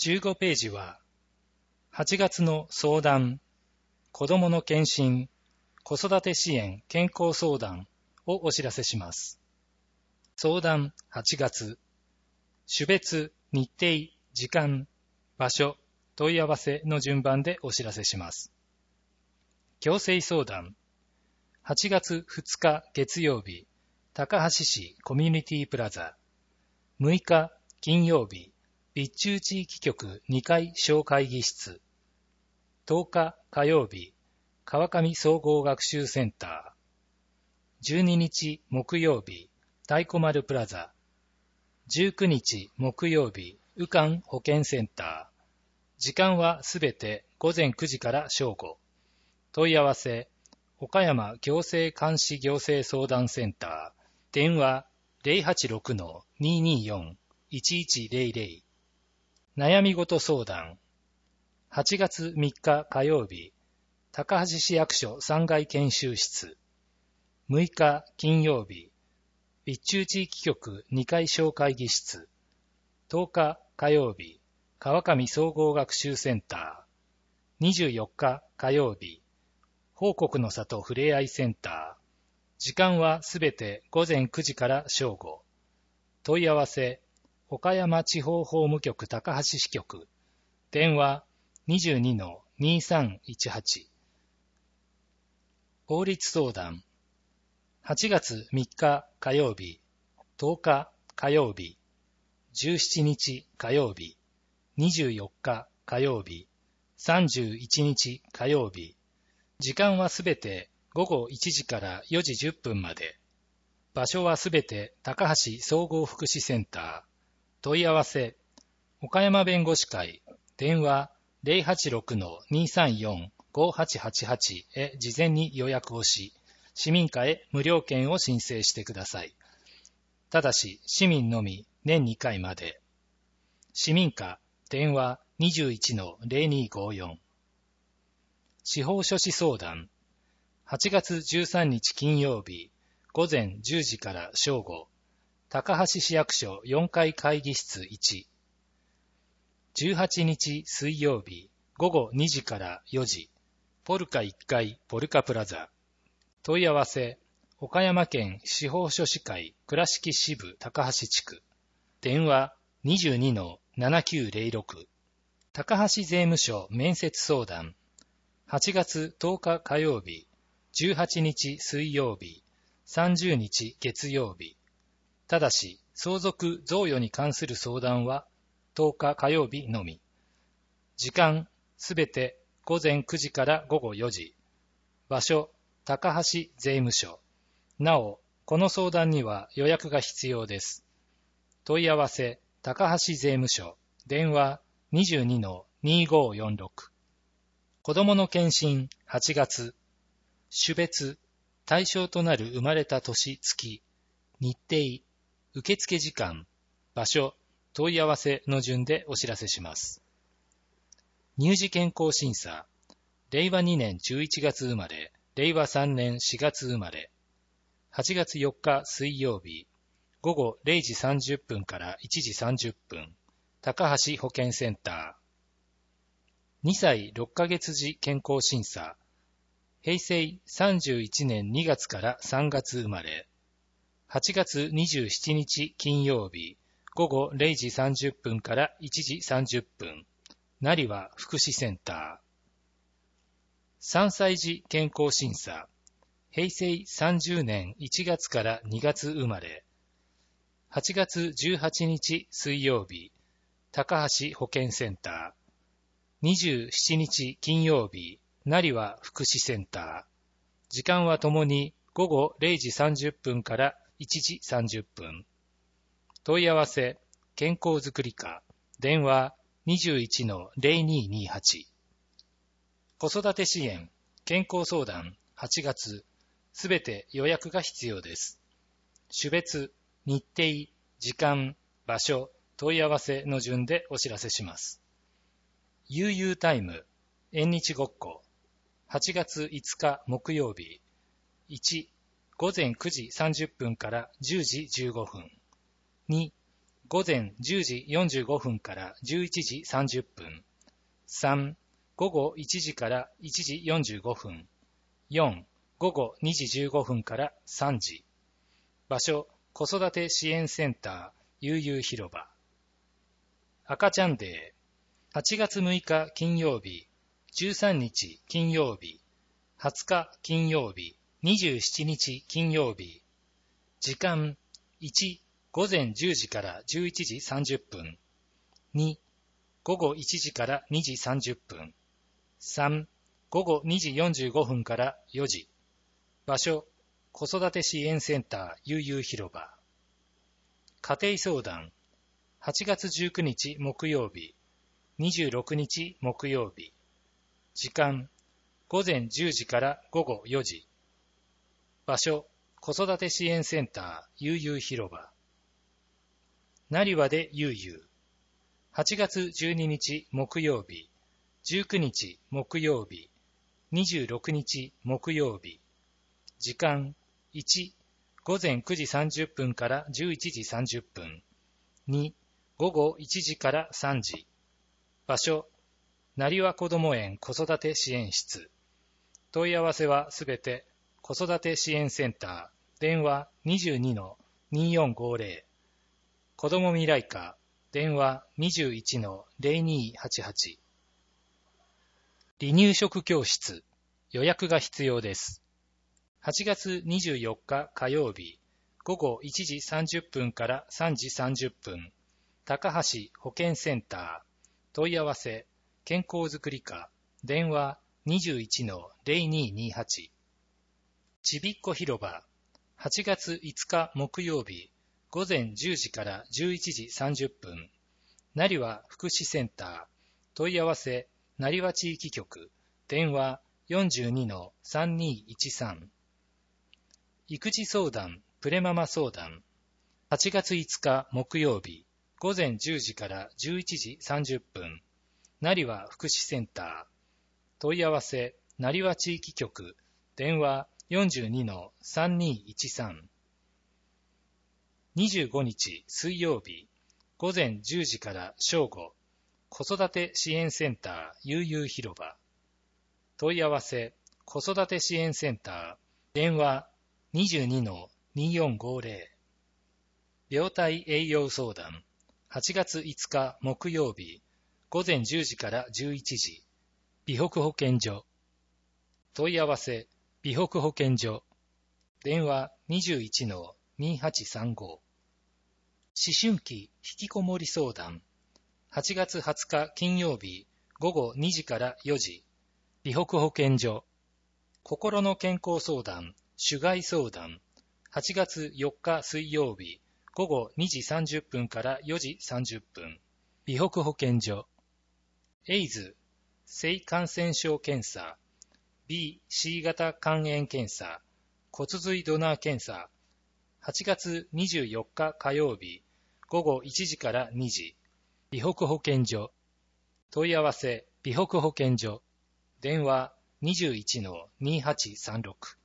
15ページは、8月の相談、子どもの検診、子育て支援健康相談をお知らせします。相談8月、種別、日程、時間、場所、問い合わせの順番でお知らせします。行政相談、8月2日月曜日、高梁市コミュニティプラザ、6日金曜日、備中地域局2階小会議室、10日火曜日、川上総合学習センター、12日木曜日、太鼓丸プラザ、19日木曜日、宇館保健センター、時間はすべて午前9時から正午、問い合わせ、岡山行政監視行政相談センター、電話 086-224-1100、悩み事相談、8月3日火曜日、高梁市役所3階研修室、6日金曜日、備中地域局2階小会議室、10日火曜日、川上総合学習センター、24日火曜日、報国の里ふれあいセンター、時間はすべて午前9時から正午、問い合わせ、岡山地方法務局高梁支局、電話 22-2318、法律相談、8月3日火曜日、10日火曜日、17日火曜日、24日火曜日、31日火曜日、時間はすべて午後1時から4時10分まで、場所はすべて高梁総合福祉センター、問い合わせ、岡山弁護士会、電話 086-234-5888 へ事前に予約をし、市民課へ無料券を申請してください。ただし、市民のみ年2回まで。市民課、電話 21-0254。司法書士相談、8月13日金曜日、午前10時から正午、高梁市役所4階会議室1。18日水曜日、午後2時から4時、ポルカ1階ポルカプラザ。問い合わせ、岡山県司法書士会倉敷支部高梁地区。電話 22-7906。高梁税務署面接相談。8月10日火曜日、18日水曜日、30日月曜日。ただし、相続贈与に関する相談は10日火曜日のみ。時間、すべて午前9時から午後4時。場所、高梁税務署。なお、この相談には予約が必要です。問い合わせ、高梁税務署。電話 22-2546。子どもの検診8月。種別、対象となる生まれた年月、日程、受付時間、場所、問い合わせの順でお知らせします。乳児健康審査、令和2年11月生まれ、令和3年4月生まれ、8月4日水曜日、午後0時30分から1時30分、高梁保健センター。2歳6ヶ月児健康審査、平成31年2月から3月生まれ、8月27日金曜日、午後0時30分から1時30分、成羽福祉センター。3歳児健康審査、平成30年1月から2月生まれ、8月18日水曜日、高梁保健センター。27日金曜日、成羽福祉センター。時間はともに午後0時30分から1時30分。問い合わせ、健康づくり課、電話 21-0228。子育て支援、健康相談8月、すべて予約が必要です。種別、日程、時間、場所、問い合わせの順でお知らせします。悠々タイム、縁日ごっこ、8月5日木曜日、1、午前9時30分から10時15分、2、 午前10時45分から11時30分。3、午後1時から1時45分。4、午後2時15分から3時。場所、子育て支援センター、悠々広場。赤ちゃんデー。8月6日金曜日、13日金曜日、20日金曜日、27日金曜日。時間、1、午前10時から11時30分。2、午後1時から2時30分。3、午後2時45分から4時。場所、子育て支援センター悠々広場。家庭相談。8月19日木曜日、26日木曜日。時間、午前10時から午後4時。場所、子育て支援センター悠々広場。成羽で悠々。8月12日木曜日、19日木曜日、26日木曜日。時間、1、午前9時30分から11時30分。2、午後1時から3時。場所、成羽こども園子育て支援室。問い合わせはすべて子育て支援センター、電話 22-2450。子ども未来課、電話 21-0288。離乳食教室、予約が必要です。8月24日火曜日、午後1時30分から3時30分、高橋保健センター、問い合わせ、健康づくり課、電話 21-0228。ちびっこ広場、8月5日木曜日、午前10時から11時30分、成羽福祉センター、問い合わせ、成羽地域局、電話 42-3213。育児相談、プレママ相談。8月5日木曜日、午前10時から11時30分、成羽福祉センター。問い合わせ、成羽地域局、電話 42-3213。25日水曜日、午前10時から正午、子育て支援センター悠々広場。問い合わせ、子育て支援センター、電話 22-2450。病態栄養相談。8月5日木曜日、午前10時から11時、美北保健所。問い合わせ、美北保健所。電話 21-2835。思春期引きこもり相談。8月20日金曜日、午後2時から4時、美北保健所。心の健康相談、種害相談。8月4日水曜日、午後2時30分から4時30分、美北保健所。エイズ、性感染症検査、B、C 型肝炎検査、骨髄ドナー検査。8月24日火曜日、午後1時から2時、美北保健所。問い合わせ、美北保健所。電話 21-2836。